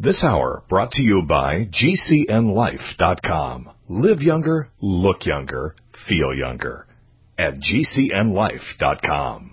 This hour brought to you by GCNLife.com. Live younger, look younger, feel younger. At GCNLife.com.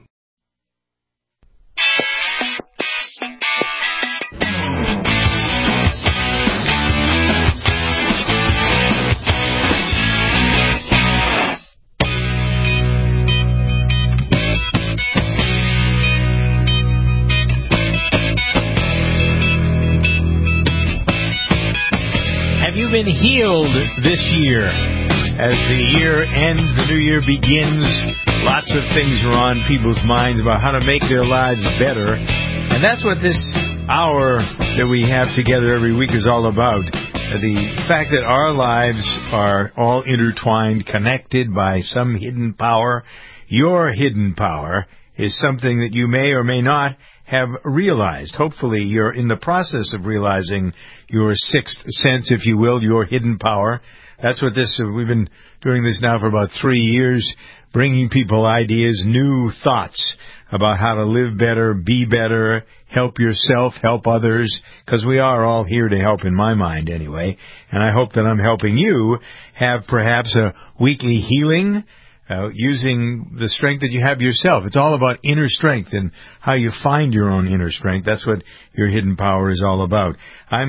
Have you been healed this year? As the year ends, the new year begins, lots of things are on people's minds about how to make their lives better. And that's what this hour that we have together every week is all about. The fact that our lives are all intertwined, connected by some hidden power. Your hidden power is something that you may or may not have realized. Hopefully you're in the process of realizing your sixth sense, if you will, your hidden power. That's what we've been doing this now for about 3 years, bringing people ideas, new thoughts about how to live better, be better, help yourself, help others, because we are all here to help, in my mind anyway. And I hope that I'm helping you have perhaps a weekly healing, using the strength that you have yourself. It's all about inner strength and how you find your own inner strength. That's what your hidden power is all about. I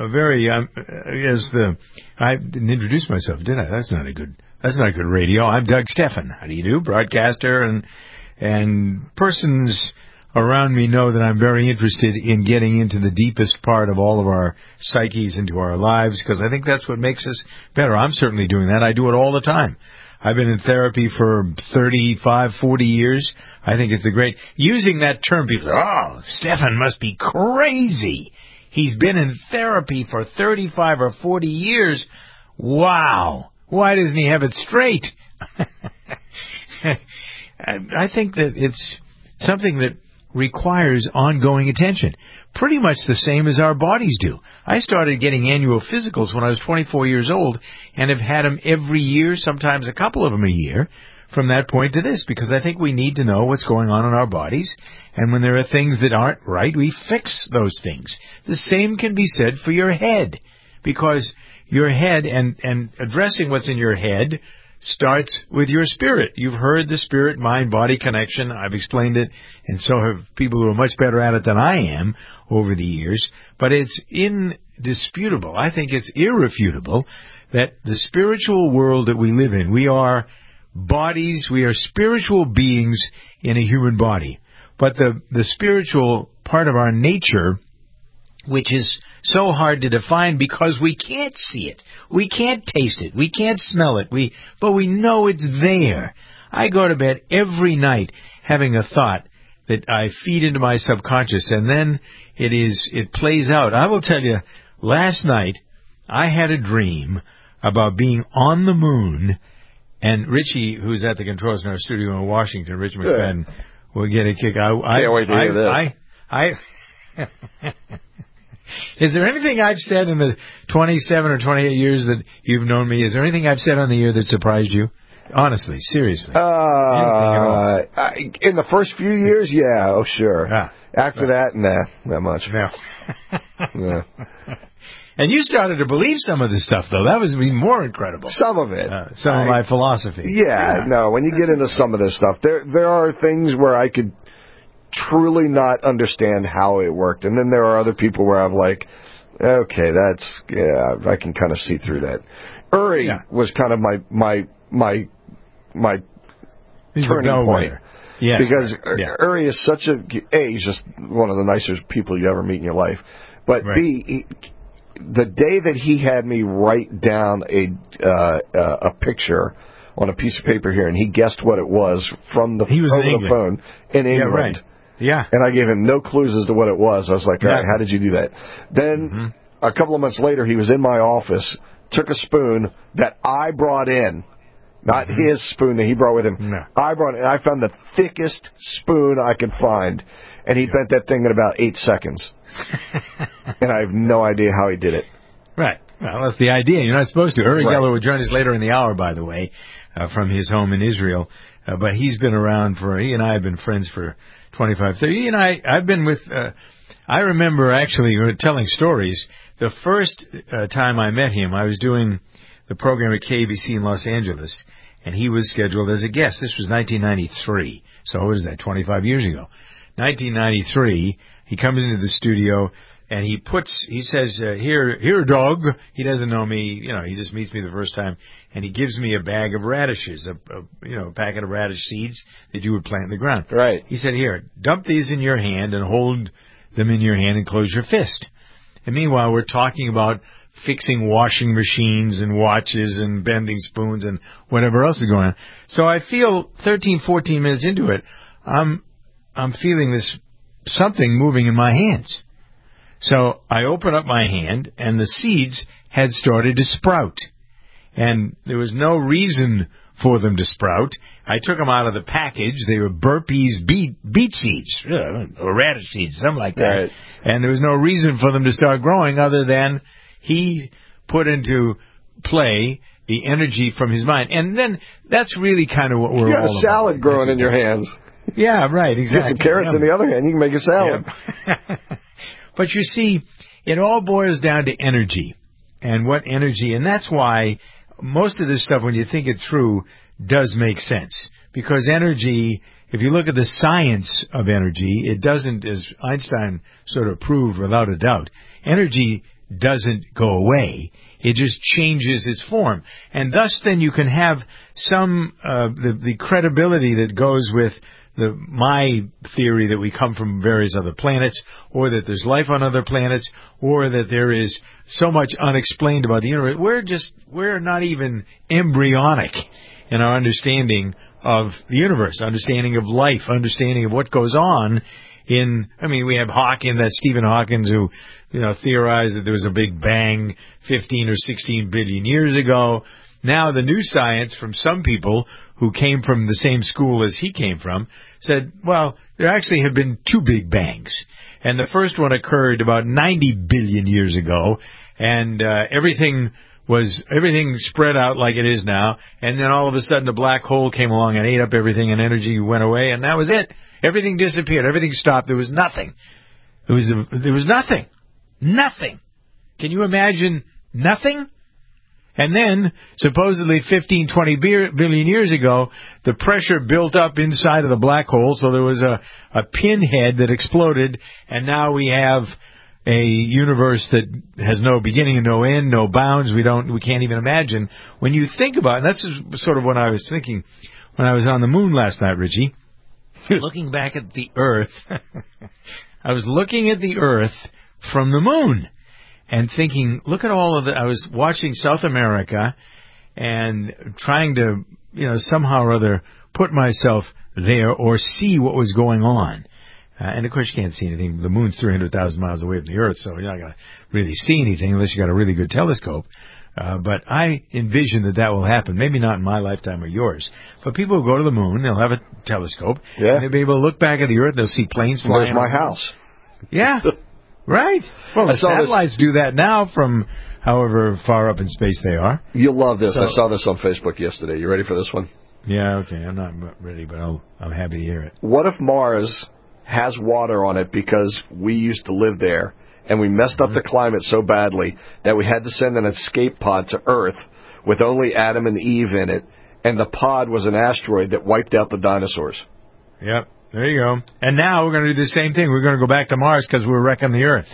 didn't introduce myself, did I? That's not good radio. I'm Doug Steffen. How do you do? Broadcaster and persons around me know that I'm very interested in getting into the deepest part of all of our psyches, into our lives, because I think that's what makes us better. I'm certainly doing that. I do it all the time. I've been in therapy for 35, 40 years. I think it's using that term, people say, oh, Steffen must be crazy. He's been in therapy for 35 or 40 years. Wow. Why doesn't he have it straight? I think that it's something that requires ongoing attention. Pretty much the same as our bodies do. I started getting annual physicals when I was 24 years old and have had them every year, sometimes a couple of them a year, from that point to this, because I think we need to know what's going on in our bodies, and when there are things that aren't right, we fix those things. The same can be said for your head, because your head and addressing what's in your head starts with your spirit. You've heard the spirit-mind-body connection. I've explained it, and so have people who are much better at it than I am over the years. But it's indisputable. I think it's irrefutable that the spiritual world that we live in, we are bodies, we are spiritual beings in a human body. But the spiritual part of our nature, which is so hard to define because we can't see it. We can't taste it. We can't smell it. But we know it's there. I go to bed every night having a thought that I feed into my subconscious, and then it plays out. I will tell you, last night I had a dream about being on the moon, and Richie, who's at the controls in our studio in Washington, Rich McFadden, will get a kick. Can't wait to hear this. Is there anything I've said in the 27 or 28 years that you've known me? Is there anything I've said on the air that surprised you? Honestly, seriously. In the first few years, yeah, oh sure. After that, nah, not much. No. Yeah. And you started to believe some of this stuff, though. That was even more incredible. Some of it. Some of my philosophy. Yeah, no, when you get into some of this stuff, there are things where I could truly not understand how it worked. And then there are other people where I'm like, okay, I can kind of see through that. Uri was kind of my turning point. Yes. Because Uri is such he's just one of the nicest people you ever meet in your life. But B, the day that he had me write down a picture on a piece of paper here, and he guessed what it was from the phone in England. Yeah, right. Yeah. And I gave him no clues as to what it was. I was like, all right, how did you do that? Then a couple of months later, he was in my office, took a spoon that I brought in, not his spoon that he brought with him. No. I brought it. I found the thickest spoon I could find, and he bent that thing in about 8 seconds. And I have no idea how he did it. Right. Well, that's the idea. You're not supposed to. Uri Geller will join us later in the hour, by the way, from his home in Israel. But he's been around he and I have been friends for 25, 30. I've been with I remember actually telling stories. The first time I met him, I was doing the program at KABC in Los Angeles, and he was scheduled as a guest. This was 1993. So what is that, 25 years ago? 1993, he comes into the studio, and he says, here, dog. He doesn't know me, he just meets me the first time, and he gives me a bag of radishes, a packet of radish seeds that you would plant in the ground. Right. He said, here, dump these in your hand and hold them in your hand and close your fist. And meanwhile, we're talking about fixing washing machines and watches and bending spoons and whatever else is going on. So I feel 13, 14 minutes into it, I'm feeling this something moving in my hands. So I open up my hand, and the seeds had started to sprout. And there was no reason for them to sprout. I took them out of the package. They were Burpee's beet seeds, or radish seeds, something like that. Right. And there was no reason for them to start growing other than he put into play the energy from his mind. And then that's really kind of what we're all about. You got a salad growing in your hands. Yeah, right, exactly. Get some carrots in the other hand, you can make a salad. Yeah. But you see, it all boils down to energy. And what energy, and that's why most of this stuff, when you think it through, does make sense. Because energy, if you look at the science of energy, it doesn't, as Einstein sort of proved without a doubt, energy doesn't go away. It just changes its form. And thus then you can have some, the credibility that goes with my theory that we come from various other planets, or that there's life on other planets, or that there is so much unexplained about the universe. We're not even embryonic in our understanding of the universe, understanding of life, understanding of what goes on we have Hawking, that Stephen Hawking, who, theorized that there was a big bang 15 or 16 billion years ago. Now the new science from some people who came from the same school as he came from said, well, there actually have been two big bangs. And the first one occurred about 90 billion years ago, and everything spread out like it is now, and then all of a sudden a black hole came along and ate up everything, and energy went away, and that was it. Everything disappeared. Everything stopped. There was nothing. There was nothing. Nothing. Can you imagine nothing? And then, supposedly 15, 20 billion years ago, the pressure built up inside of the black hole, so there was a pinhead that exploded, and now we have a universe that has no beginning and no end, no bounds. We can't even imagine. When you think about it, and that's sort of what I was thinking when I was on the moon last night, Richie, looking back at the Earth, I was looking at the Earth from the moon. And thinking, look at all of I was watching South America and trying to, somehow or other put myself there or see what was going on. And of course you can't see anything. The moon's 300,000 miles away from the Earth, so you're not going to really see anything unless you got a really good telescope. But I envision that will happen. Maybe not in my lifetime or yours. But people will go to the moon, they'll have a telescope, and they'll be able to look back at the Earth, they'll see planes flying. There's my house. Yeah. Right. Well, the satellites do that now from however far up in space they are. You'll love this. I saw this on Facebook yesterday. You ready for this one? Yeah, okay. I'm not ready, but I'm happy to hear it. What if Mars has water on it because we used to live there, and we messed up the climate so badly that we had to send an escape pod to Earth with only Adam and Eve in it, and the pod was an asteroid that wiped out the dinosaurs? Yep. There you go. And now we're going to do the same thing. We're going to go back to Mars because we're wrecking the Earth.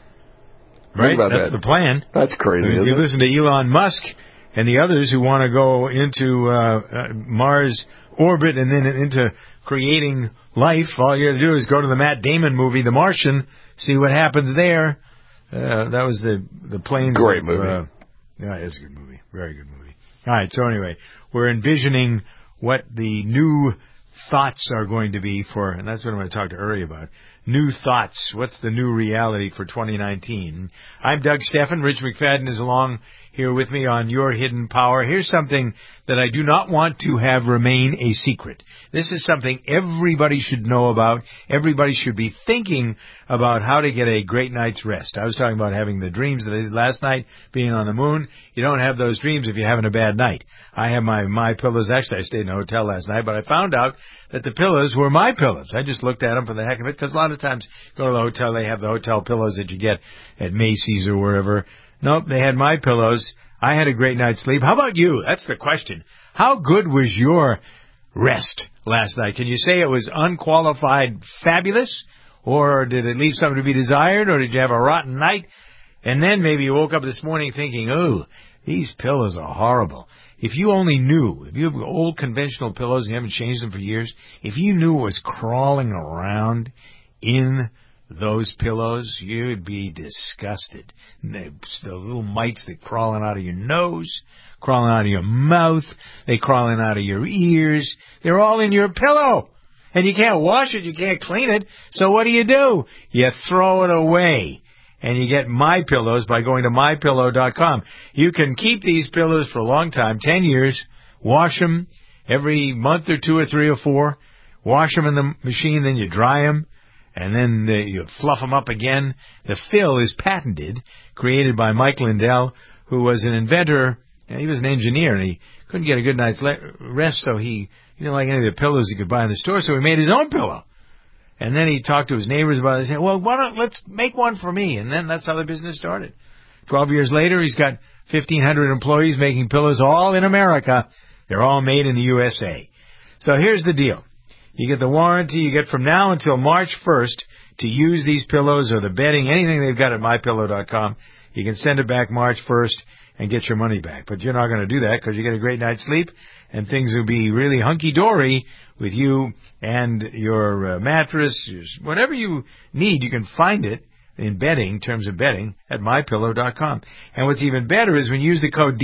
Right? That's the plan. That's crazy. You listen to Elon Musk and the others who want to go into Mars orbit and then into creating life. All you got to do is go to the Matt Damon movie, The Martian, see what happens there. That was the planes. Great movie. Yeah, it's a good movie. Very good movie. All right. So anyway, we're envisioning what the new thoughts are going to be for, and that's what I'm going to talk to Uri about. New thoughts. What's the new reality for 2019? I'm Doug Steffen. Rich McFadden is along here with me on Your Hidden Power. Here's something that I do not want to have remain a secret. This is something everybody should know about. Everybody should be thinking about how to get a great night's rest. I was talking about having the dreams that I did last night, being on the moon. You don't have those dreams if you're having a bad night. I have my pillows. Actually, I stayed in a hotel last night, but I found out that the pillows were my pillows. I just looked at them for the heck of it because a lot lot of times go to the hotel, they have the hotel pillows that you get at Macy's or wherever. Nope, they had my pillows. I had a great night's sleep. How about you? That's the question. How good was your rest last night? Can you say it was unqualified fabulous? Or did it leave something to be desired? Or did you have a rotten night? And then maybe you woke up this morning thinking, oh, these pillows are horrible. If you only knew, if you have old conventional pillows and you haven't changed them for years, if you knew what was crawling around in those pillows, you'd be disgusted. The little mites that crawling out of your nose, crawling out of your mouth, they crawling out of your ears, they're all in your pillow. And you can't wash it, you can't clean it, so what do? You throw it away. And you get My Pillows by going to MyPillow.com. You can keep these pillows for a long time, 10 years, wash them every month or 2 or 3 or 4, wash them in the machine, then you dry them, and then you fluff them up again. The fill is patented, created by Mike Lindell, who was an inventor, and he was an engineer, and he couldn't get a good night's rest, so he didn't like any of the pillows he could buy in the store, so he made his own pillow. And then he talked to his neighbors about it. He said, well, let's make one for me. And then that's how the business started. 12 years later, he's got 1,500 employees making pillows all in America. They're all made in the USA. So here's the deal. You get the warranty. You get from now until March 1st to use these pillows or the bedding, anything they've got at MyPillow.com. You can send it back March 1st and get your money back. But you're not going to do that because you get a great night's sleep and things will be really hunky-dory with you and your mattress, whatever you need. You can find it in bedding, terms of bedding, at MyPillow.com. And what's even better is when you use the code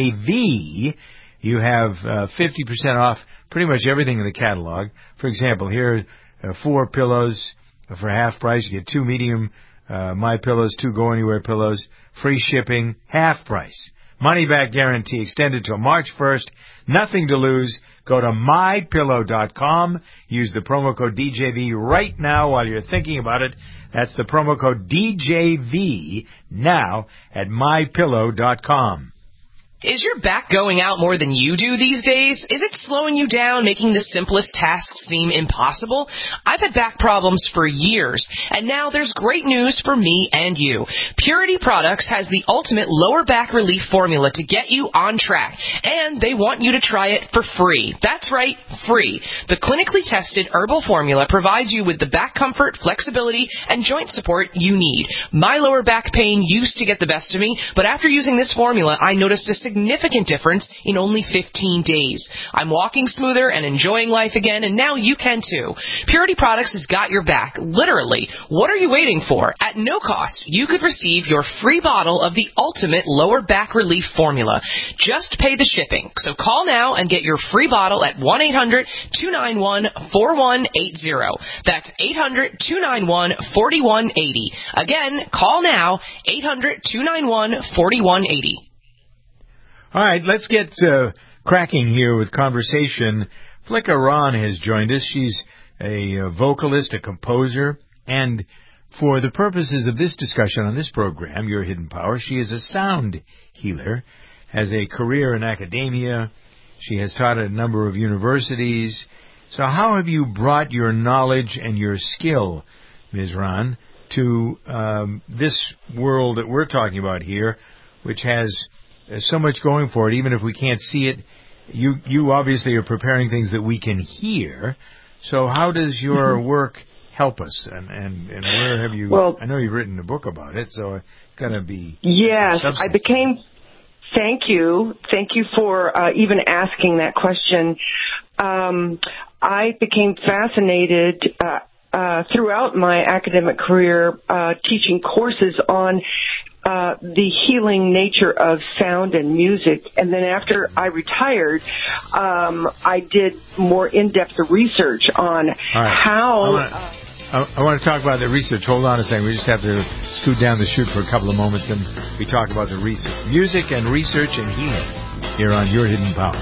DJV, you have 50% off pretty much everything in the catalog. For example, here are 4 pillows for half price. You get 2 medium My Pillows, 2 Go Anywhere pillows, free shipping, half price. Money back guarantee extended till March 1st. Nothing to lose. Go to MyPillow.com. Use the promo code DJV right now while you're thinking about it. That's the promo code DJV now at MyPillow.com. Is your back going out more than you do these days? Is it slowing you down, making the simplest tasks seem impossible? I've had back problems for years, and now there's great news for me and you. Purity Products has the ultimate lower back relief formula to get you on track, and they want you to try it for free. That's right, free. The clinically tested herbal formula provides you with the back comfort, flexibility, and joint support you need. My lower back pain used to get the best of me, but after using this formula, I noticed a significant difference in only 15 days. I'm walking smoother and enjoying life again, and now you can too. Purity Products has got your back, literally. What are you waiting for? At no cost, you could receive your free bottle of the ultimate lower back relief formula. Just pay the shipping. So call now and get your free bottle at 1-800-291-4180. That's 800-291-4180. Again, call now, 800-291-4180. All right, let's get cracking here with conversation. Flicka Ron has joined us. She's a vocalist, a composer, and for the purposes of this discussion on this program, Your Hidden Power, she is a sound healer, has a career in academia. She has taught at a number of universities. So how have you brought your knowledge and your skill, Ms. Ron, to this world that we're talking about here, which has so much going for it, even if we can't see it? You obviously are preparing things that we can hear. So how does your work help us? And where have you... Well, I know you've written a book about it, so it's got to be... Yes, I became... Thank you. Thank you for even asking that question. I became fascinated throughout my academic career teaching courses on the healing nature of sound and music. And then after I retired, I did more in-depth research on how... I want to talk about the research. Hold on a second. We just have to scoot down the chute for a couple of moments, and we talk about the research. Music and research and healing here on Your Hidden Power.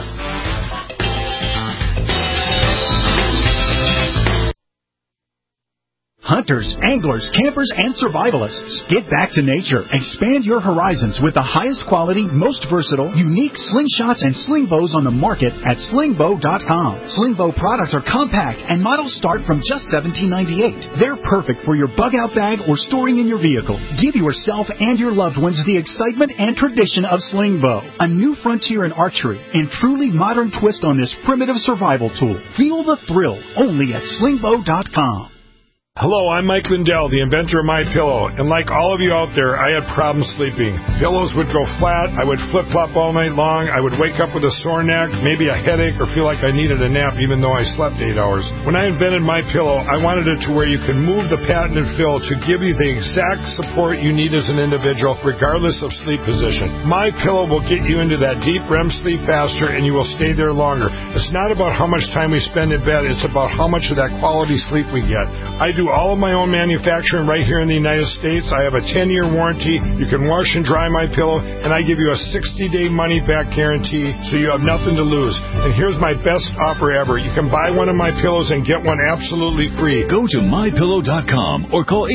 Hunters, anglers, campers, and survivalists. Get back to nature. Expand your horizons with the highest quality, most versatile, unique slingshots and sling bows on the market at slingbow.com. Slingbow products are compact and models start from just $17.98. They're perfect for your bug-out bag or storing in your vehicle. Give yourself and your loved ones the excitement and tradition of Slingbow. A new frontier in archery and truly modern twist on this primitive survival tool. Feel the thrill only at slingbow.com. Hello, I'm Mike Lindell, the inventor of MyPillow, and like all of you out there, I had problems sleeping. Pillows would go flat, I would flip-flop all night long, I would wake up with a sore neck, maybe a headache, or feel like I needed a nap even though I slept 8 hours. When I invented MyPillow, I wanted it to where you can move the patented fill to give you the exact support you need as an individual, regardless of sleep position. MyPillow will get you into that deep REM sleep faster, and you will stay there longer. It's not about how much time we spend in bed, it's about how much of that quality sleep we get. I do all of my own manufacturing right here in the United States. I have a 10-year warranty. You can wash and dry my pillow, and I give you a 60-day money-back guarantee, so you have nothing to lose. And here's my best offer ever. You can buy one of my pillows and get one absolutely free. Go to mypillow.com or call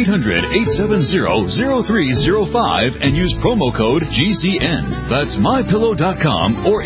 800-870-0305 and use promo code GCN. That's mypillow.com or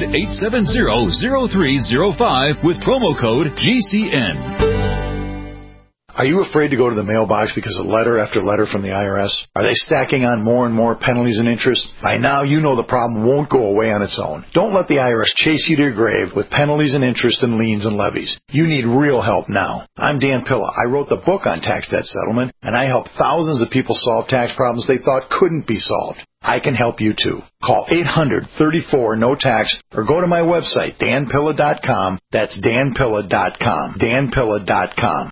800-870-0305 with promo code GCN. Are you afraid to go to the mailbox because of letter after letter from the IRS? Are they stacking on more and more penalties and interest? By now, you know the problem won't go away on its own. Don't let the IRS chase you to your grave with penalties and interest and liens and levies. You need real help now. I'm Dan Pilla. I wrote the book on tax debt settlement, and I help thousands of people solve tax problems they thought couldn't be solved. I can help you too. Call 800-34-NO-TAX or go to my website, danpilla.com. That's danpilla.com. danpilla.com.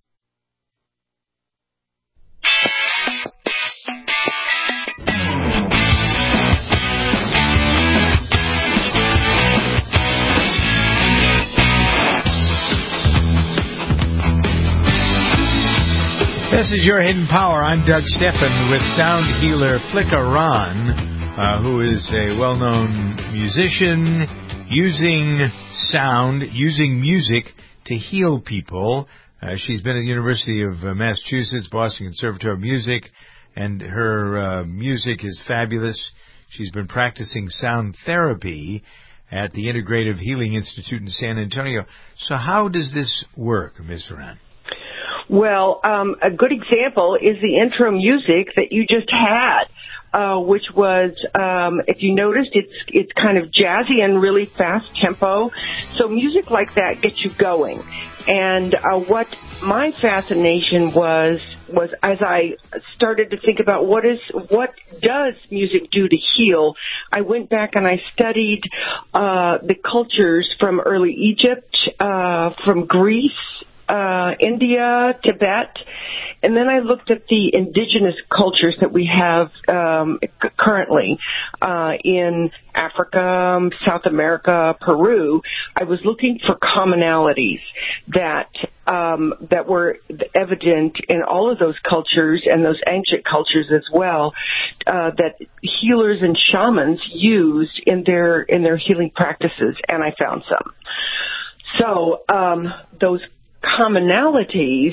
This is Your Hidden Power. I'm Doug Steffen with sound healer Flicka Ron, who is a well-known musician using sound, using music to heal people. She's been at the University of Massachusetts, Boston Conservatory of Music, and her music is fabulous. She's been practicing sound therapy at the Integrative Healing Institute in San Antonio. So how does this work, Ms. Ron? Well, a good example is the intro music that you just had, which was, if you noticed, it's kind of jazzy and really fast tempo. So music like that gets you going. And what my fascination was as I started to think about what does music do to heal, I went back and I studied the cultures from early Egypt, from Greece, India, Tibet, and then I looked at the indigenous cultures that we have currently in Africa, South America, Peru. I was looking for commonalities that were evident in all of those cultures and those ancient cultures as well, that healers and shamans used in their healing practices, and I found some. So those commonalities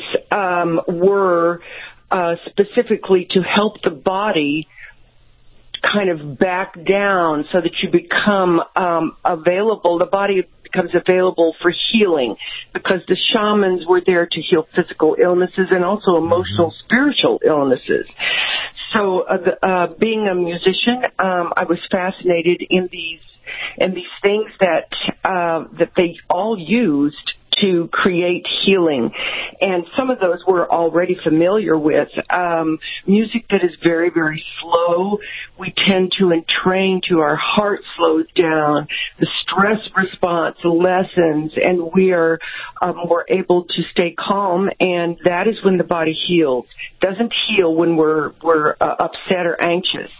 were specifically to help the body kind of back down so that you become available. The body becomes available for healing because the shamans were there to heal physical illnesses and also emotional, spiritual illnesses. So being a musician, I was fascinated in these things that they all used to create healing. And some of those we're already familiar with. Music that is very, very slow, we tend to entrain to our heart slows down, the stress response lessens, and we are more able to stay calm, and that is when the body heals. It doesn't heal when we're upset or anxious.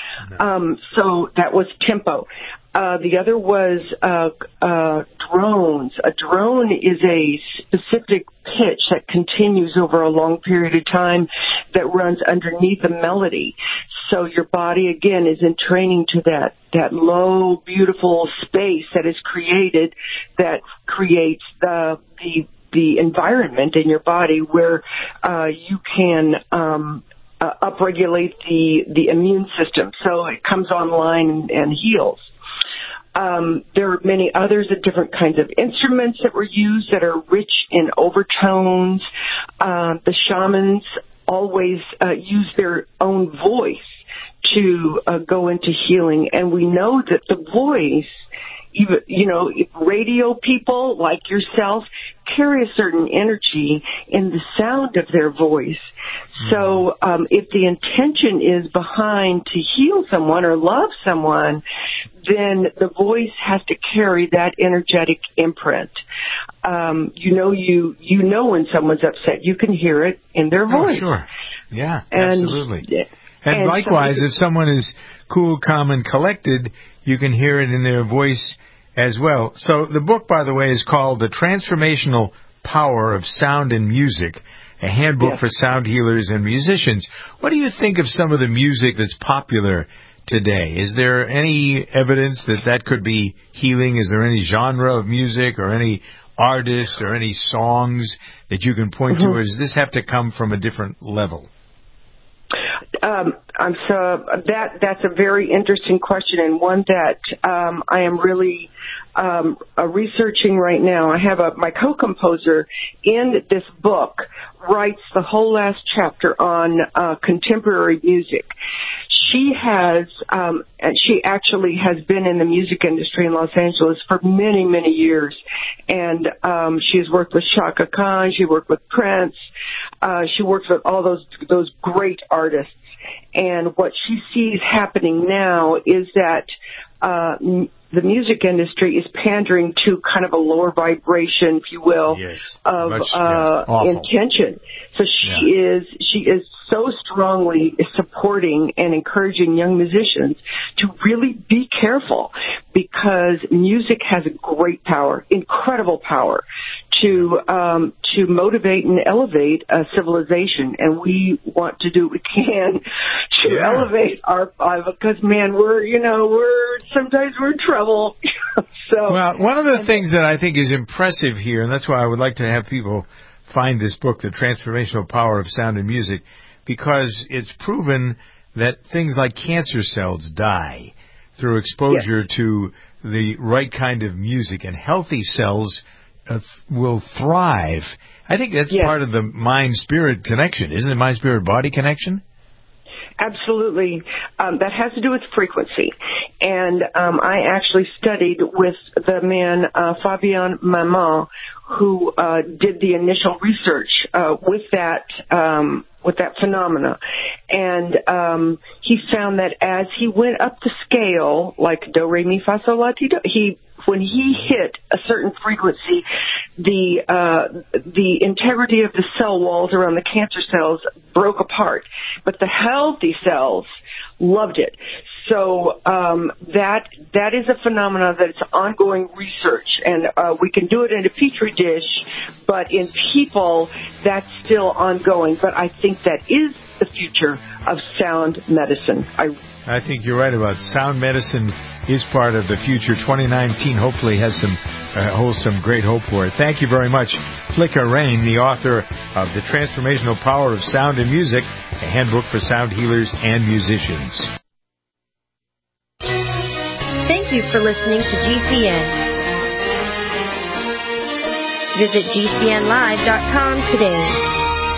So that was tempo. The other was drones. A drone is a specific pitch that continues over a long period of time that runs underneath a melody. So your body, again, is in training to that low, beautiful space that is created, that creates the the environment in your body where you can upregulate the immune system, so it comes online and heals. There are many others of different kinds of instruments that were used that are rich in overtones. The shamans always use their own voice to go into healing, and we know that the voice, even, radio people like yourself carry a certain energy in the sound of their voice. So if the intention is behind to heal someone or love someone, then the voice has to carry that energetic imprint. You know when someone's upset. You can hear it in their voice. Oh, sure. Yeah, absolutely. And likewise, if someone is cool, calm, and collected, you can hear it in their voice as well. So the book, by the way, is called The Transformational Power of Sound and Music, a handbook for sound healers and musicians. What do you think of some of the music that's popular today? Is there any evidence that could be healing? Is there any genre of music or any artist or any songs that you can point to, or does this have to come from a different level? That's a very interesting question, and one that I am really researching right now. I have my co-composer in this book writes the whole last chapter on contemporary music. She actually has been in the music industry in Los Angeles for many, many years. And she's worked with Chaka Khan, she worked with Prince, she works with all those great artists. And what she sees happening now is that the music industry is pandering to kind of a lower vibration, if you will, of intention. So she is so strongly supporting and encouraging young musicians to really be careful, because music has a great power, incredible power, to motivate and elevate a civilization, and we want to do what we can to elevate our, because sometimes we're in trouble. Well, one of the things that I think is impressive here, and that's why I would like to have people find this book, The Transformational Power of Sound and Music, because it's proven that things like cancer cells die through exposure to the right kind of music, and healthy cells will thrive. I think that's part of the mind-spirit connection, isn't it? Mind-spirit-body connection? Absolutely. That has to do with frequency. And I actually studied with the man, Fabien Maman, who did the initial research with that phenomena. And he found that as he went up the scale, like do, re, mi, fa, sol, la, ti, do, when he hit a certain frequency, the integrity of the cell walls around the cancer cells broke apart, but the healthy cells loved it. So that is a phenomenon that's ongoing research, and we can do it in a petri dish, but in people, that's still ongoing. But I think that is the future of sound medicine. I think you're right about sound medicine is part of the future. 2019 hopefully holds some great hope for it. Thank you very much, Flicka Rain, the author of The Transformational Power of Sound and Music, a handbook for sound healers and musicians. Thank you for listening to GCN. Visit GCNlive.com today.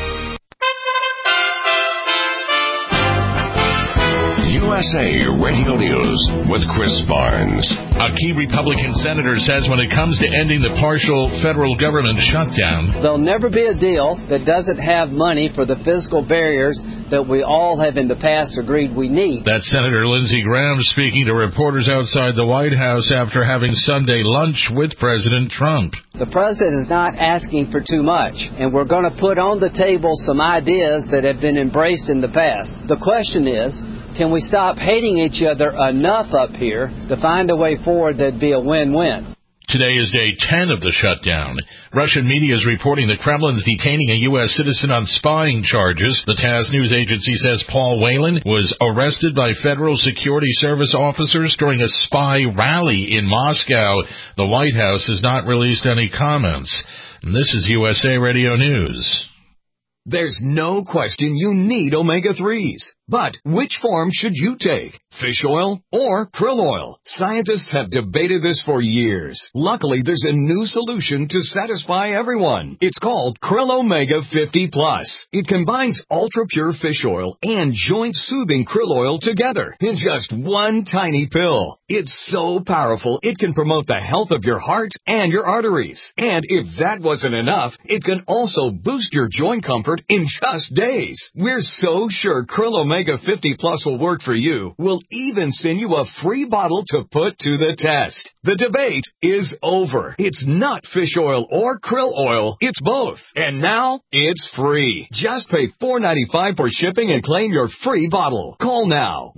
USA Radio News with Chris Barnes. A key Republican senator says when it comes to ending the partial federal government shutdown, there'll never be a deal that doesn't have money for the physical barriers that we all have in the past agreed we need. That's Senator Lindsey Graham speaking to reporters outside the White House after having Sunday lunch with President Trump. The president is not asking for too much, and we're going to put on the table some ideas that have been embraced in the past. The question is, can we stop hating each other enough up here to find a way forward that'd be a win-win? Today is day 10 of the shutdown. Russian media is reporting the Kremlin's detaining a U.S. citizen on spying charges. The TASS news agency says Paul Whelan was arrested by Federal Security Service officers during a spy rally in Moscow. The White House has not released any comments. And this is USA Radio News. There's no question you need omega-3s. But which form should you take? Fish oil or krill oil? Scientists have debated this for years. Luckily, there's a new solution to satisfy everyone. It's called Krill Omega 50 Plus. It combines ultra-pure fish oil and joint-soothing krill oil together in just one tiny pill. It's so powerful, it can promote the health of your heart and your arteries. And if that wasn't enough, it can also boost your joint comfort in just days. We're so sure Krill Omega 50 Plus will work for you. We'll even send you a free bottle to put to the test. The debate is over. It's not fish oil or krill oil. It's both. And now it's free. Just pay $4.95 for shipping and claim your free bottle. Call now.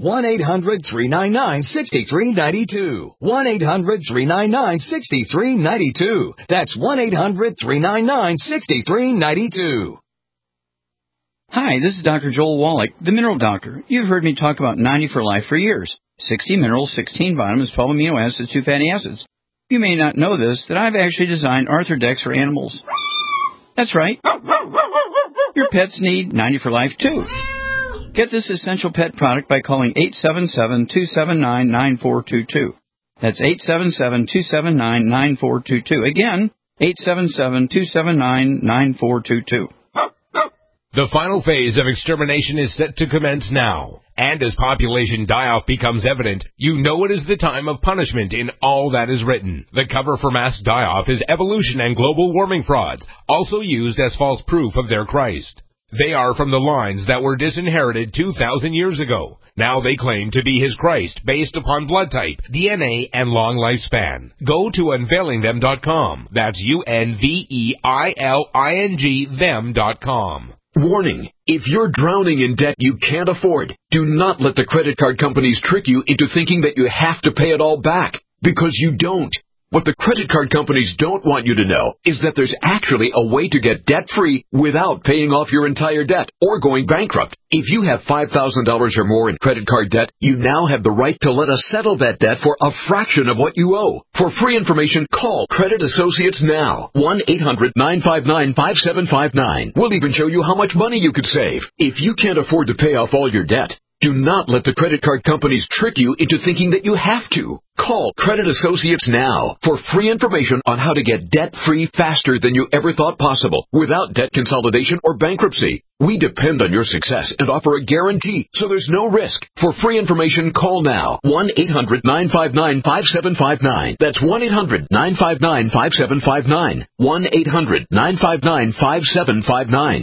1-800-399-6392. 1-800-399-6392. That's 1-800-399-6392. Hi, this is Dr. Joel Wallach, the Mineral Doctor. You've heard me talk about 90 for Life for years. 60 minerals, 16 vitamins, 12 amino acids, 2 fatty acids. You may not know this, that I've actually designed Arthrodex for animals. That's right. Your pets need 90 for Life, too. Get this essential pet product by calling 877-279-9422. That's 877-279-9422. Again, 877-279-9422. The final phase of extermination is set to commence now. And as population die-off becomes evident, you know it is the time of punishment in all that is written. The cover for mass die-off is evolution and global warming frauds, also used as false proof of their Christ. They are from the lines that were disinherited 2,000 years ago. Now they claim to be his Christ based upon blood type, DNA, and long lifespan. Go to unveilingthem.com. That's UNVEILING them.com. Warning, if you're drowning in debt you can't afford, do not let the credit card companies trick you into thinking that you have to pay it all back, because you don't. What the credit card companies don't want you to know is that there's actually a way to get debt-free without paying off your entire debt or going bankrupt. If you have $5,000 or more in credit card debt, you now have the right to let us settle that debt for a fraction of what you owe. For free information, call Credit Associates now. 1-800-959-5759. We'll even show you how much money you could save. If you can't afford to pay off all your debt, do not let the credit card companies trick you into thinking that you have to. Call Credit Associates now for free information on how to get debt-free faster than you ever thought possible without debt consolidation or bankruptcy. We depend on your success and offer a guarantee, so there's no risk. For free information, call now. 1-800-959-5759. That's 1-800-959-5759. 1-800-959-5759.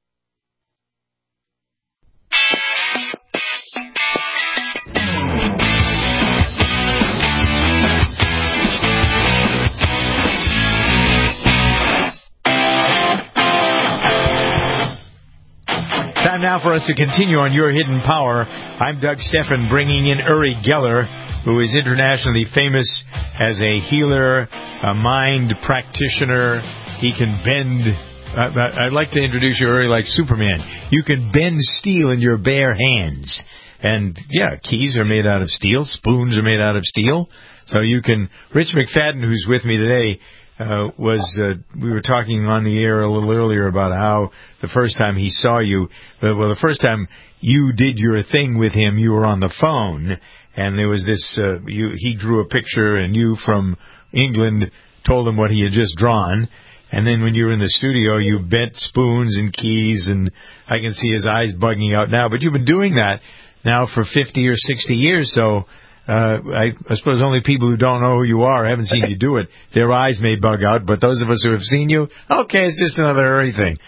Time now for us to continue on Your Hidden Power. I'm Doug Steffen, bringing in Uri Geller, who is internationally famous as a healer, a mind practitioner. He can bend. I'd like to introduce you, Uri, like Superman. You can bend steel in your bare hands. And, yeah, keys are made out of steel. Spoons are made out of steel. So you can... Rich McFadden, who's with me today, we were talking on the air a little earlier about how the first time he saw you, the first time you did your thing with him, you were on the phone, and there was this, he drew a picture, and you from England told him what he had just drawn, and then when you were in the studio, you bent spoons and keys, and I can see his eyes bugging out now, but you've been doing that now for 50 or 60 years, so... I suppose only people who don't know who you are haven't seen you do it. Their eyes may bug out, but those of us who have seen you, okay, it's just another Uri thing.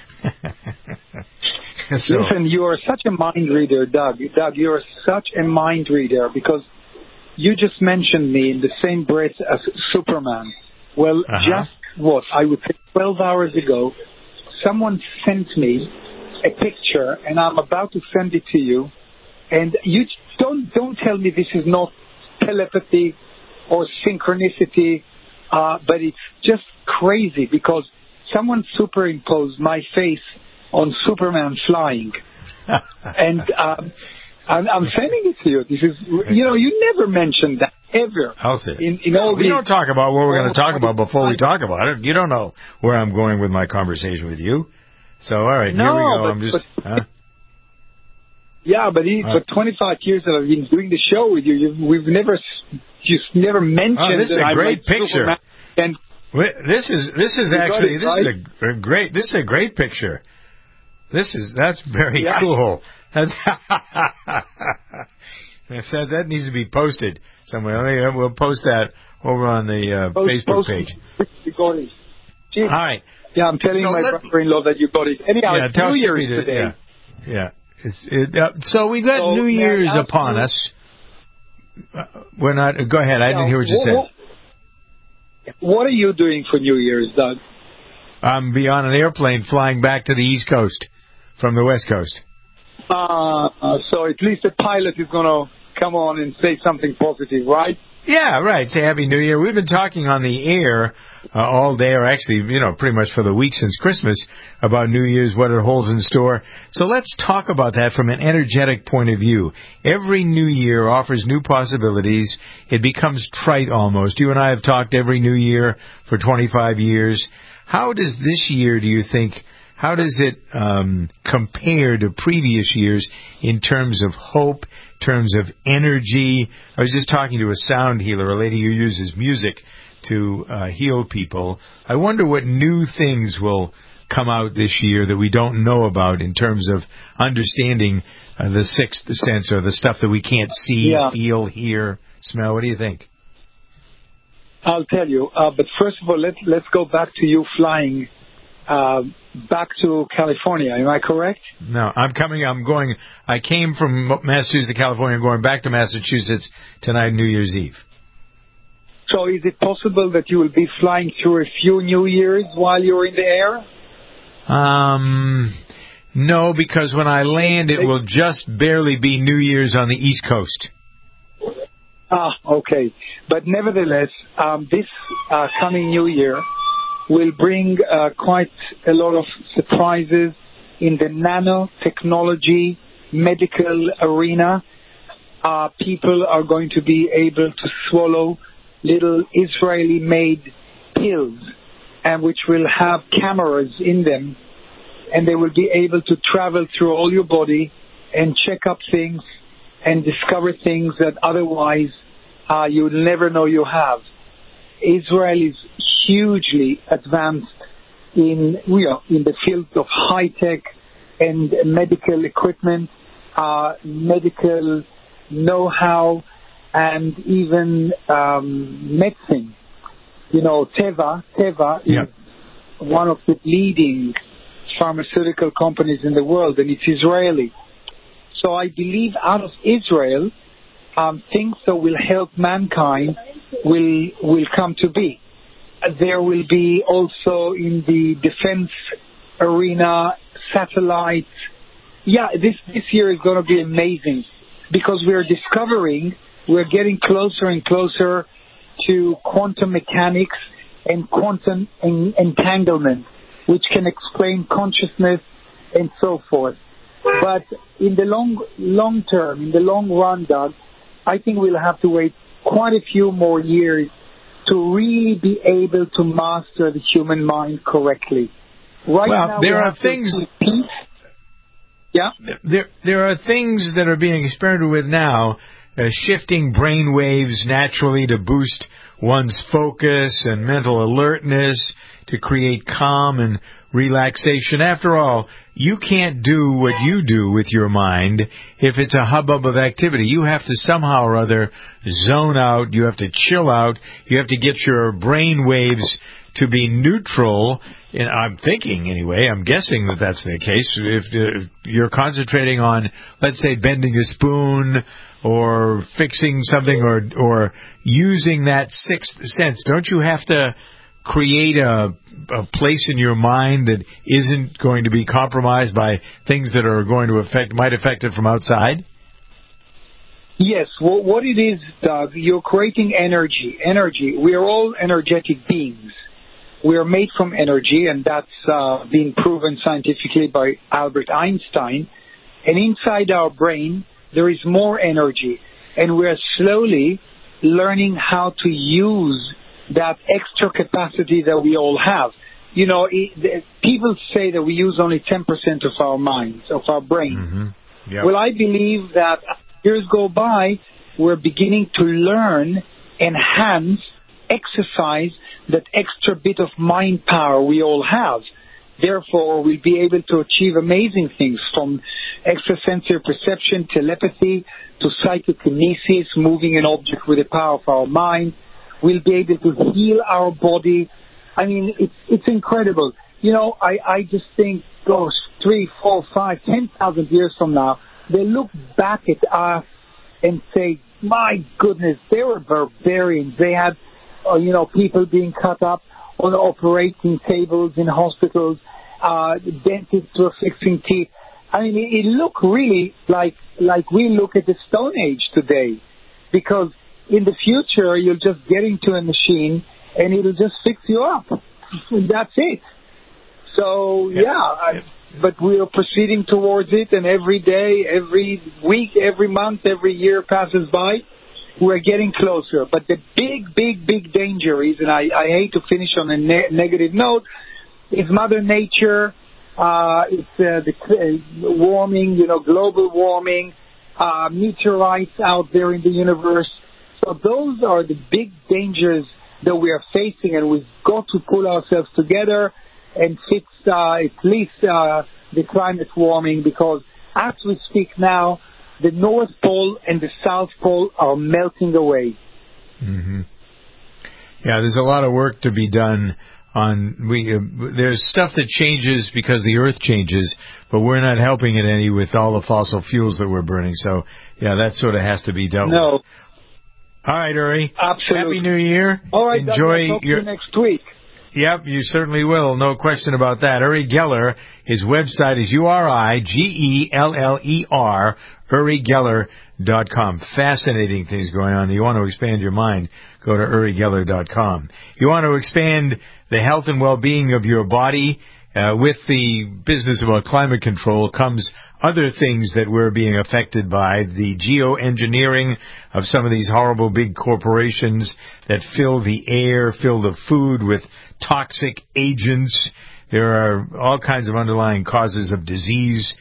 Listen, you are such a mind reader, Doug. Doug, you are such a mind reader because you just mentioned me in the same breath as Superman. Well, just what? I would say 12 hours ago, someone sent me a picture, and I'm about to send it to you, and you don't tell me this is not telepathy or synchronicity, but it's just crazy because someone superimposed my face on Superman flying. And I'm sending it to you. This is, you never mentioned that ever. I'll say it. In all we don't talk about what we're going to talk about before we talk about it. You don't know where I'm going with my conversation with you. So, all right, here we go. Yeah, but for 25 years that I've been doing the show with you, we've never mentioned. Oh, this is a great picture. And this is a great picture. That's very cool. That needs to be posted somewhere. We'll post that over on the Facebook page. All right. Yeah, I'm telling my brother-in-law that you got it. Anyhow, it's New Year's today. Yeah. So we've got New Year's upon us. We're not. Go ahead. I didn't hear what you said. What are you doing for New Year's, Doug? I'm on an airplane flying back to the East Coast from the West Coast. So at least the pilot is going to come on and say something positive, right? Yeah, right. Say Happy New Year. We've been talking on the air all day, or actually, pretty much for the week since Christmas, about New Year's, what it holds in store. So let's talk about that from an energetic point of view. Every New Year offers new possibilities. It becomes trite almost. You and I have talked every New Year for 25 years. How does this year, do you think, how does it compare to previous years in terms of hope, in terms of energy? I was just talking to a sound healer, a lady who uses music to heal people. I wonder what new things will come out this year that we don't know about in terms of understanding the sixth sense, or the stuff that we can't see, feel, hear, smell. What do you think? I'll tell you. But first of all, let's go back to you flying back to California. Am I correct? No, I came from Massachusetts to California. I'm going back to Massachusetts tonight, New Year's Eve. So is it possible that you will be flying through a few New Years while you're in the air? No, because when I land, it will just barely be New Year's on the East Coast. Okay. But nevertheless, this coming New Year will bring quite a lot of surprises in the nanotechnology medical arena. People are going to be able to swallow little Israeli-made pills, and which will have cameras in them, and they will be able to travel through all your body and check up things and discover things that otherwise you would never know you have. Israel is hugely advanced in the field of high-tech and medical equipment, medical know-how, and even medicine. Teva is one of the leading pharmaceutical companies in the world, and it's Israeli. So I believe out of Israel, things that will help mankind will come to be. There will be also in the defense arena, satellites. Yeah, this year is going to be amazing because we're getting closer and closer to quantum mechanics and quantum entanglement, which can explain consciousness and so forth. But in the long term, in the long run, Doug, I think we'll have to wait quite a few more years to really be able to master the human mind correctly. Now, there are things. Yeah, there are things that are being experimented with now, shifting brain waves naturally to boost one's focus and mental alertness, to create calm and relaxation. After all, you can't do what you do with your mind if it's a hubbub of activity. You have to somehow or other zone out. You have to chill out. You have to get your brain waves to be neutral. And I'm thinking, anyway, I'm guessing that that's the case. If you're concentrating on, let's say, bending a spoon or fixing something or using that sixth sense, don't you have to create a place in your mind that isn't going to be compromised by things that are going to might affect it from outside? Yes. Well, what it is, Doug, you're creating energy. We are all energetic beings. We are made from energy, and that's been proven scientifically by Albert Einstein. And inside our brain, there is more energy. And we're slowly learning how to use that extra capacity that we all have. You know, people say that we use only 10% of our minds, of our brains. Mm-hmm. Yep. Well, I believe that as years go by, we're beginning to learn, enhance, exercise that extra bit of mind power we all have. Therefore, we'll be able to achieve amazing things, from extrasensory perception, telepathy, to psychokinesis, moving an object with the power of our mind. We'll be able to heal our body. I mean, it's incredible. You know, I just think, gosh, 3, 4, 5, 10,000 years from now, they look back at us and say, my goodness, they were barbarians. They had, people being cut up on operating tables in hospitals, dentists were fixing teeth. I mean, it looked really like we look at the Stone Age today, because in the future, you'll just get into a machine and it'll just fix you up. And that's it. So, but we are proceeding towards it, and every day, every week, every month, every year passes by, we're getting closer. But the big danger is, and I hate to finish on a negative note, is Mother Nature. It's the warming, global warming, meteorites out there in the universe. So those are the big dangers that we are facing, and we've got to pull ourselves together and fix at least the climate warming, because as we speak now, the North Pole and the South Pole are melting away. Mm-hmm. Yeah, there's a lot of work to be done there's stuff that changes because the Earth changes, but we're not helping it any with all the fossil fuels that we're burning. So, yeah, that sort of has to be dealt with. All right, Uri. Absolutely. Happy New Year. All right, enjoy I'll talk to you next week. Yep, you certainly will. No question about that. Uri Geller, his website is URIGELLER, UriGeller.com. Fascinating things going on. You want to expand your mind, go to UriGeller.com. You want to expand the health and well-being of your body. With the business about climate control comes other things that we're being affected by, the geoengineering of some of these horrible big corporations that fill the air, fill the food with toxic agents. There are all kinds of underlying causes of disease.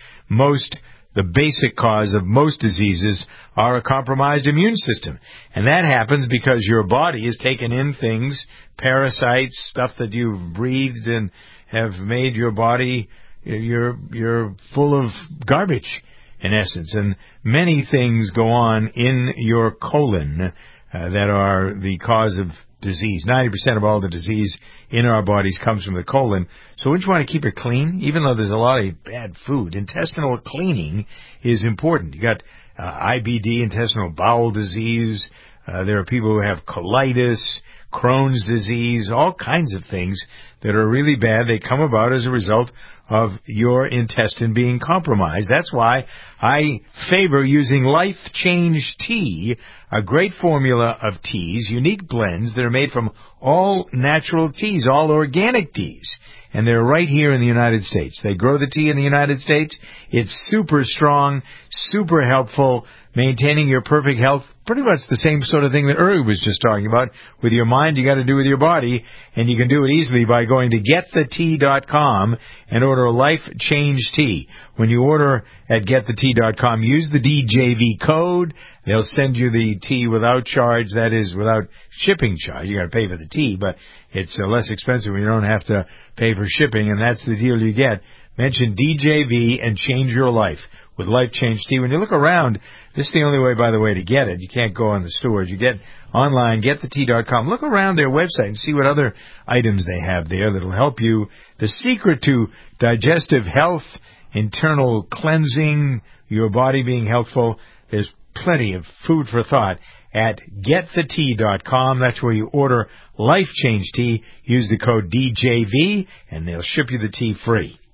The basic cause of most diseases are a compromised immune system. And that happens because your body has taken in things, parasites, stuff that you've breathed and have made your body, you're full of garbage, in essence. And many things go on in your colon that are the cause of disease. 90% of all the disease in our bodies comes from the colon. So wouldn't you want to keep it clean? Even though there's a lot of bad food, intestinal cleaning is important. You got IBD, intestinal bowel disease. There are people who have colitis, Crohn's disease, all kinds of things that are really bad. They come about as a result of your intestine being compromised. That's why I favor using Life Change Tea, a great formula of teas, unique blends that are made from all natural teas, all organic teas. And they're right here in the United States. They grow the tea in the United States. It's super strong, super helpful, maintaining your perfect health. Pretty much the same sort of thing that Uri was just talking about. With your mind, you got to do with your body, and you can do it easily by going to getthetea.com and order a Life Change Tea. When you order at getthetea.com, use the DJV code. They'll send you the tea without charge, that is, without shipping charge. You got to pay for the tea, but it's less expensive when you don't have to pay for shipping, and that's the deal you get. Mention DJV and change your life with Life Change Tea. When you look around, this is the only way, by the way, to get it. You can't go on the stores. You get online, getthetea.com. Look around their website and see what other items they have there that will help you. The secret to digestive health, internal cleansing, your body being healthful, there's plenty of food for thought at getthetea.com. That's where you order Life Change Tea. Use the code DJV, and they'll ship you the tea free.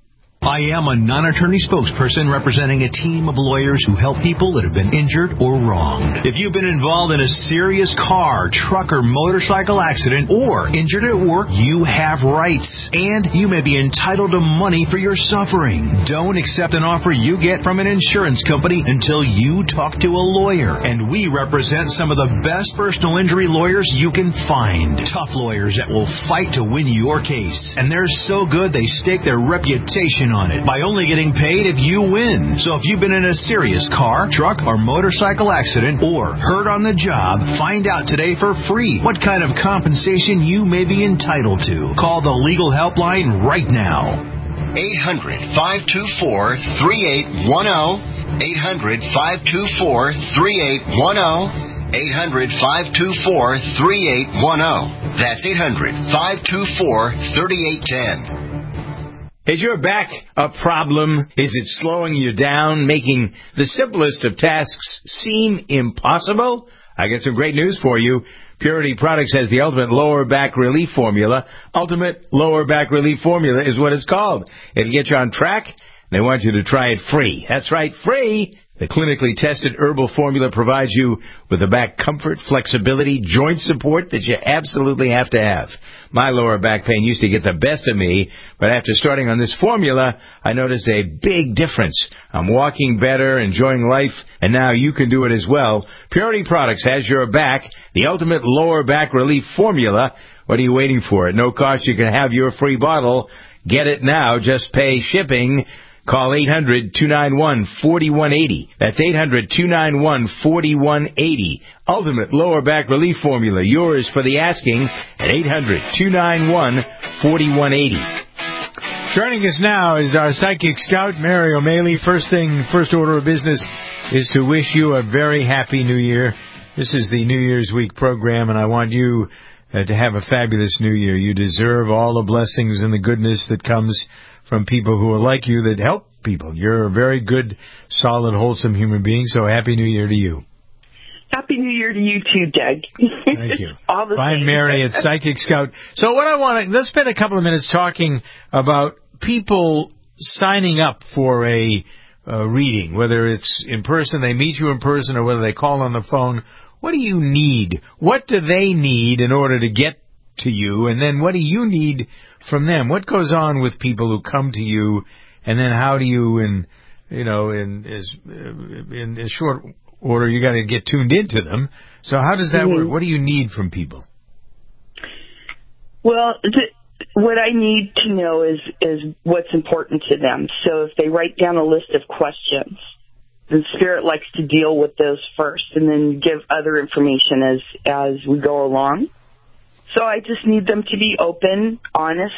I am a non-attorney spokesperson representing a team of lawyers who help people that have been injured or wronged. If you've been involved in a serious car, truck, or motorcycle accident or injured at work, you have rights, and you may be entitled to money for your suffering. Don't accept an offer you get from an insurance company until you talk to a lawyer, and we represent some of the best personal injury lawyers you can find. Tough lawyers that will fight to win your case, and they're so good they stake their reputation on it by only getting paid if you win. So if you've been in a serious car, truck, or motorcycle accident or hurt on the job, find out today for free what kind of compensation you may be entitled to. Call the legal helpline right now. 800-524-3810. 800-524-3810. 800-524-3810. That's 800-524-3810. Is your back a problem? Is it slowing you down, making the simplest of tasks seem impossible? I got some great news for you. Purity Products has the Ultimate Lower Back Relief Formula. Ultimate Lower Back Relief Formula is what it's called. It'll get you on track. They want you to try it free. That's right, free. The clinically tested herbal formula provides you with the back comfort, flexibility, joint support that you absolutely have to have. My lower back pain used to get the best of me, but after starting on this formula, I noticed a big difference. I'm walking better, enjoying life, and now you can do it as well. Purity Products has your back, the Ultimate Lower Back Relief Formula. What are you waiting for? At no cost, you can have your free bottle. Get it now. Just pay shipping. Call 800-291-4180. That's 800-291-4180. Ultimate Lower Back Relief Formula. Yours for the asking at 800-291-4180. Joining us now is our psychic scout, Mary O'Malley. First order of business is to wish you a very happy New Year. This is the New Year's Week program, and I want you to have a fabulous New Year. You deserve all the blessings and the goodness that comes from people who are like you, that help people. You're a very good, solid, wholesome human being, so Happy New Year to you. Happy New Year to you too, Doug. Thank you. All the Find same. Mary at Psychic Scout. So what I want to, let's spend a couple of minutes talking about people signing up for a reading, whether it's in person, they meet you in person, or whether they call on the phone. What do you need? What do they need in order to get to you? And then what do you need from them? What goes on with people who come to you, and then how do you, in short order, you got to get tuned into them. So how does that work? What do you need from people? Well, what I need to know is what's important to them. So if they write down a list of questions, the Spirit likes to deal with those first, and then give other information as we go along. So I just need them to be open, honest,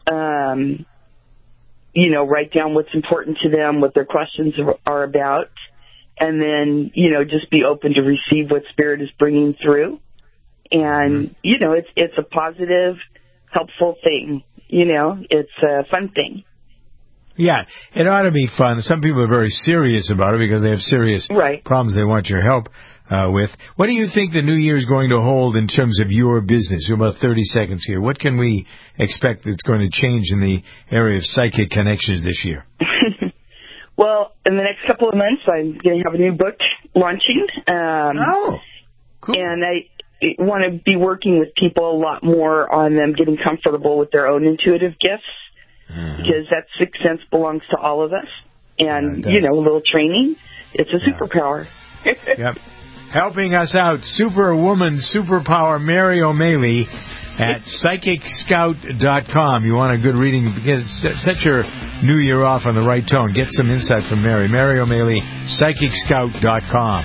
write down what's important to them, what their questions are about, and then, just be open to receive what Spirit is bringing through. And, it's a positive, helpful thing. It's a fun thing. Yeah, it ought to be fun. Some people are very serious about it because they have serious problems they want your help with. What do you think the new year is going to hold in terms of your business? We're about 30 seconds here. What can we expect that's going to change in the area of psychic connections this year? Well, in the next couple of months, I'm going to have a new book launching. Cool. And I want to be working with people a lot more on them getting comfortable with their own intuitive gifts, because that sixth sense belongs to all of us. And, a little training, it's a superpower. Yep. Helping us out, Superwoman, Superpower, Mary O'Malley at PsychicScout.com. You want a good reading? Set your new year off on the right tone. Get some insight from Mary. Mary O'Malley, PsychicScout.com.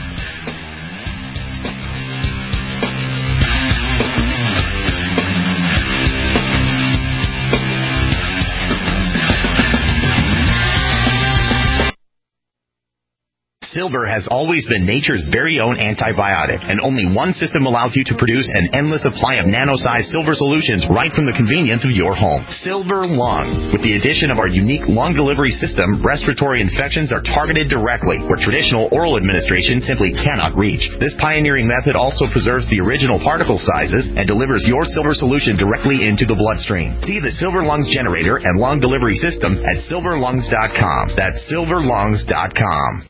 Silver has always been nature's very own antibiotic, and only one system allows you to produce an endless supply of nano-sized silver solutions right from the convenience of your home. Silver Lungs. With the addition of our unique lung delivery system, respiratory infections are targeted directly, where traditional oral administration simply cannot reach. This pioneering method also preserves the original particle sizes and delivers your silver solution directly into the bloodstream. See the Silver Lungs generator and lung delivery system at silverlungs.com. That's silverlungs.com.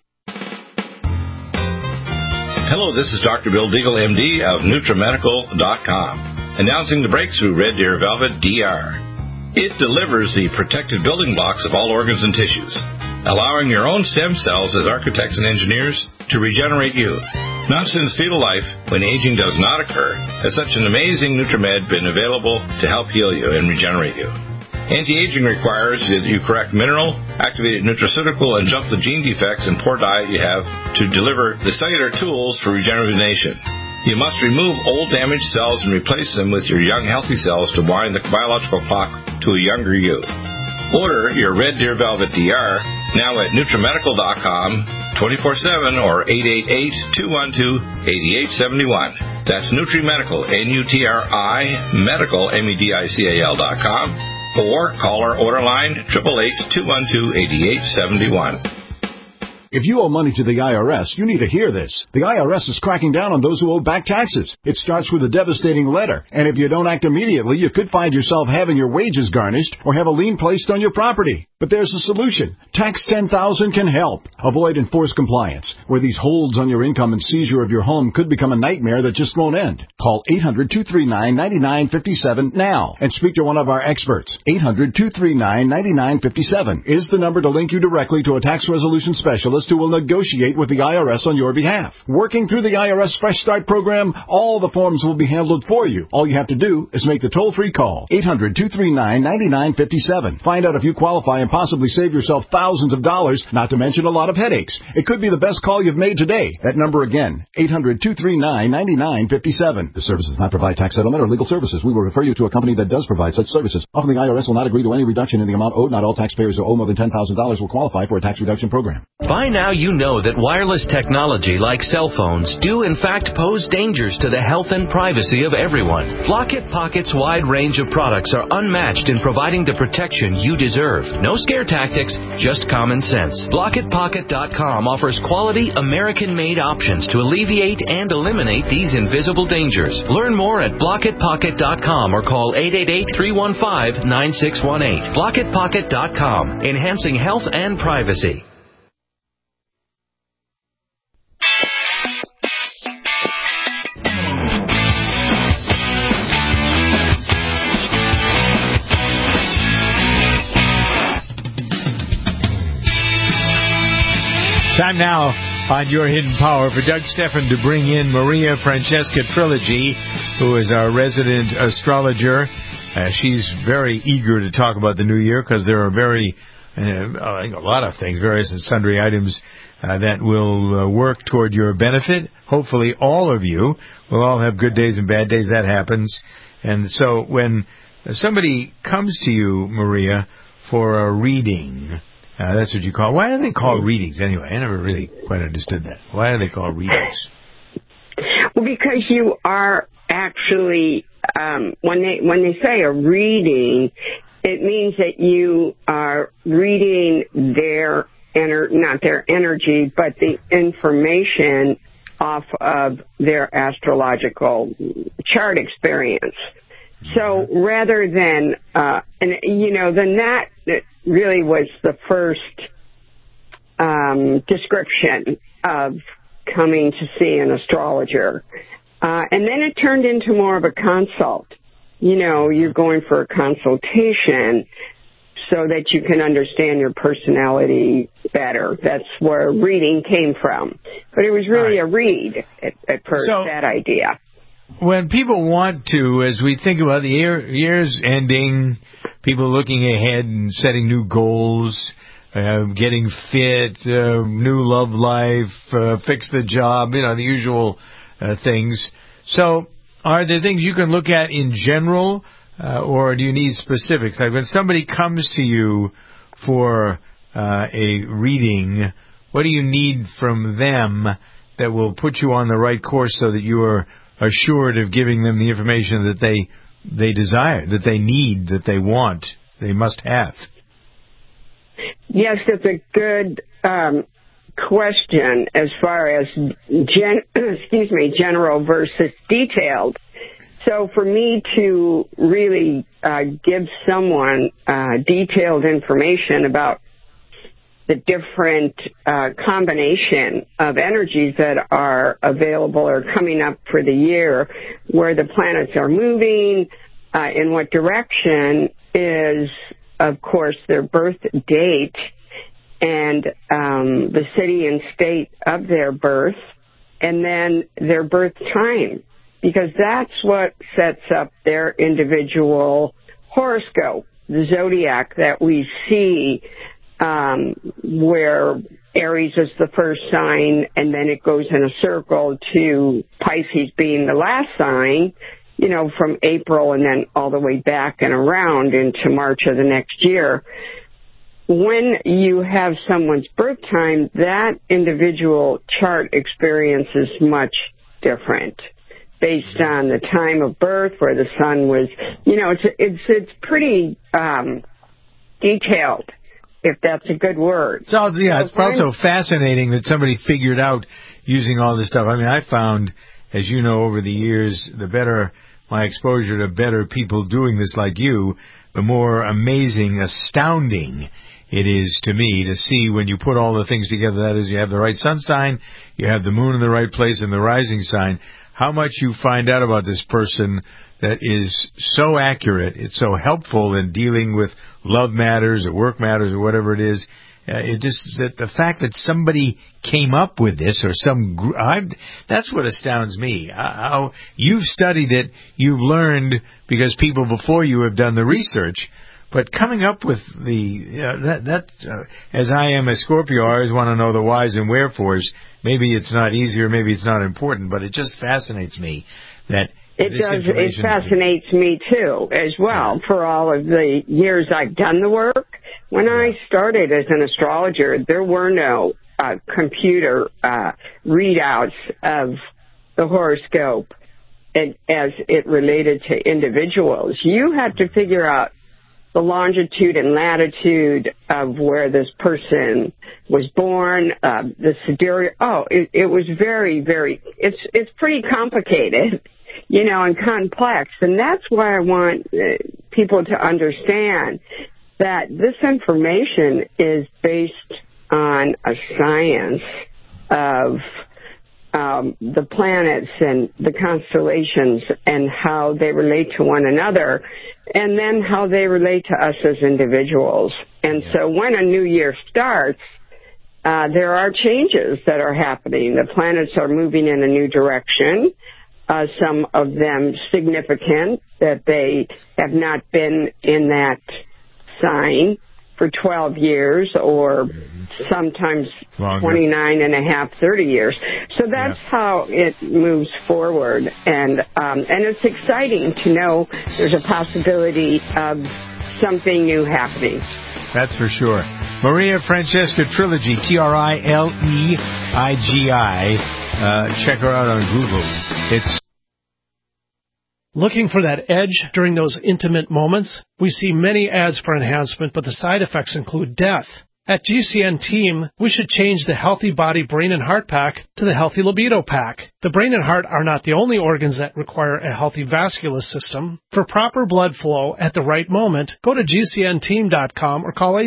Hello, this is Dr. Bill Deagle, MD of NutriMedical.com, announcing the breakthrough Red Deer Velvet DR. It delivers the protected building blocks of all organs and tissues, allowing your own stem cells as architects and engineers to regenerate you. Not since fetal life, when aging does not occur, has such an amazing NutriMed been available to help heal you and regenerate you. Anti-aging requires that you correct mineral, activated nutraceutical, and jump the gene defects and poor diet you have to deliver the cellular tools for regeneration. You must remove old damaged cells and replace them with your young healthy cells to wind the biological clock to a younger you. Order your Red Deer Velvet DR now at NutriMedical.com 24/7 or 888-212-8871. That's NutriMedical, N-U-T-R-I, Medical, MEDICAL.com. Or call our order line 888-212-8871. If you owe money to the IRS, you need to hear this. The IRS is cracking down on those who owe back taxes. It starts with a devastating letter, and if you don't act immediately, you could find yourself having your wages garnished or have a lien placed on your property. But there's a solution. Tax 10,000 can help. Avoid enforced compliance, where these holds on your income and seizure of your home could become a nightmare that just won't end. Call 800-239-9957 now and speak to one of our experts. 800-239-9957 is the number to link you directly to a tax resolution specialist who will negotiate with the IRS on your behalf. Working through the IRS Fresh Start program, all the forms will be handled for you. All you have to do is make the toll-free call. 800-239-9957. Find out if you qualify and possibly save yourself thousands of dollars, not to mention a lot of headaches. It could be the best call you've made today. That number again, 800-239-9957. This service does not provide tax settlement or legal services. We will refer you to a company that does provide such services. Often the IRS will not agree to any reduction in the amount owed. Not all taxpayers who owe more than $10,000 will qualify for a tax reduction program. By now you know that wireless technology like cell phones do in fact pose dangers to the health and privacy of everyone. Blockit Pocket's wide range of products are unmatched in providing the protection you deserve. No scare tactics, just common sense. BlockitPocket.com offers quality American-made options to alleviate and eliminate these invisible dangers. Learn more at BlockitPocket.com or call 888-315-9618. BlockitPocket.com, enhancing health and privacy. Time now on Your Hidden Power for Doug Stephan to bring in Maria Francesca Trilogy, who is our resident astrologer. She's very eager to talk about the new year because there are a lot of things, various and sundry items that will work toward your benefit. Hopefully all of you will all have good days and bad days. That happens. And so when somebody comes to you, Maria, for a reading, that's what you call. Why are they called readings anyway? I never really quite understood that. Why are they called readings? Well, because you are actually when they say a reading, it means that you are reading their not their energy, but the information off of their astrological chart experience. So rather than, that really was the first description of coming to see an astrologer. And then it turned into more of a consult. You're going for a consultation so that you can understand your personality better. That's where reading came from. But it was really a read at first, that idea. When people want to, as we think about the year's ending, people looking ahead and setting new goals, getting fit, new love life, fix the job, the usual things. So are there things you can look at in general, or do you need specifics? Like when somebody comes to you for a reading, What do you need from them that will put you on the right course so that you are assured of giving them the information that they desire, that they need, that they want, they must have? Yes, it's a good question as far as general versus detailed. So for me to really give someone detailed information about the different combination of energies that are available or coming up for the year, where the planets are moving, in what direction, is, of course, their birth date and the city and state of their birth, and then their birth time, because that's what sets up their individual horoscope, the zodiac that we see, where Aries is the first sign, and then it goes in a circle to Pisces being the last sign, you know, from April and then all the way back and around into March of the next year. When you have someone's birth time, that individual chart experience is much different based on the time of birth, where the sun was, you know, it's pretty detailed, if that's a good word. So, yeah, it's also fascinating that somebody figured out using all this stuff. I mean, I found, as you know, over the years, the better my exposure to better people doing this like you, the more amazing, astounding it is to me to see when you put all the things together. That is, you have the right sun sign, you have the moon in the right place, and the rising sign, how much you find out about this person that is so accurate. It's so helpful in dealing with love matters or work matters or whatever it is. It just, that the fact that somebody came up with this, or that's what astounds me. How you've studied it, you've learned because people before you have done the research. But coming up with as I am a Scorpio, I always want to know the whys and wherefores. Maybe it's not easy, or maybe it's not important, but it just fascinates me that it does. It fascinates me too, as well. For all of the years I've done the work, when I started as an astrologer, there were no computer readouts of the horoscope as it related to individuals. You had to figure out the longitude and latitude of where this person was born, the sidereal. It was very, very, it's pretty complicated, you know, and complex. And that's why I want people to understand that this information is based on a science of the planets and the constellations and how they relate to one another, and then how they relate to us as individuals. And so when a new year starts, there are changes that are happening. The planets are moving in a new direction, some of them significant, that they have not been in that sign for 12 years, or sometimes longer. 29 and a half, 30 years. So that's how it moves forward. And it's exciting to know there's a possibility of something new happening. That's for sure. Maria Francesca Trilogy, Trileigi. Check her out on Google. It's looking for that edge during those intimate moments? We see many ads for enhancement, but the side effects include death. At GCN Team, we should change the Healthy Body, Brain, and Heart Pack to the Healthy Libido Pack. The brain and heart are not the only organs that require a healthy vascular system. For proper blood flow at the right moment, go to GCNteam.com or call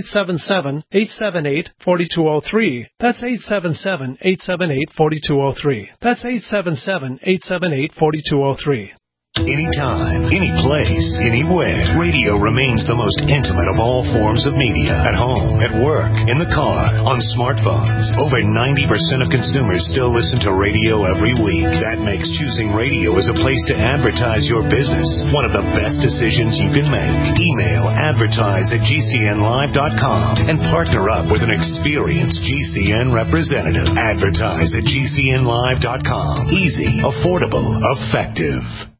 877-878-4203. That's 877-878-4203. That's 877-878-4203. Anytime, any place, anywhere, radio remains the most intimate of all forms of media. At home, at work, in the car, on smartphones. Over 90% of consumers still listen to radio every week. That makes choosing radio as a place to advertise your business one of the best decisions you can make. Email advertise@gcnlive.com and partner up with an experienced GCN representative. Advertise@gcnlive.com. Easy, affordable, effective.